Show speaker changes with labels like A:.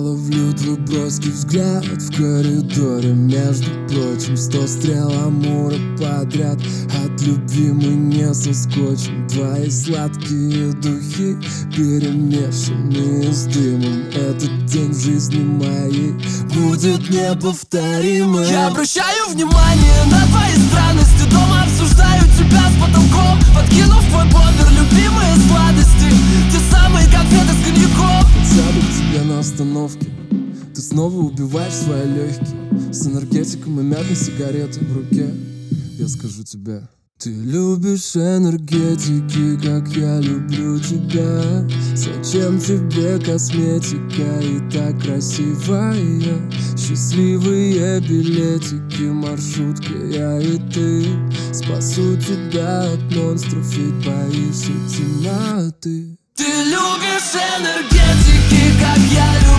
A: ловлю твой броский взгляд в коридоре. Между прочим, 100 стрел амура подряд. От любви мы не соскочим. Твои сладкие духи, перемешанные с дымом. Этот день в жизни моей будет неповторимым.
B: Я обращаю внимание на твои странности. Дома обсуждаю тебя с потолком, подкинув твой бомбер любимые сладости. Те самые конфеты с коньяком.
A: Сяду к тебе на остановке, ты снова убиваешь свои легкие. С энергетиком и мятной сигаретой в руке. Я скажу тебе: ты любишь энергетики, как я люблю тебя. Зачем тебе косметика и так красивая? Счастливые билетики, маршрутка, я и ты. Спасу тебя от монстров, ведь боишься темноты.
B: Ты любишь энергетики, как я люблю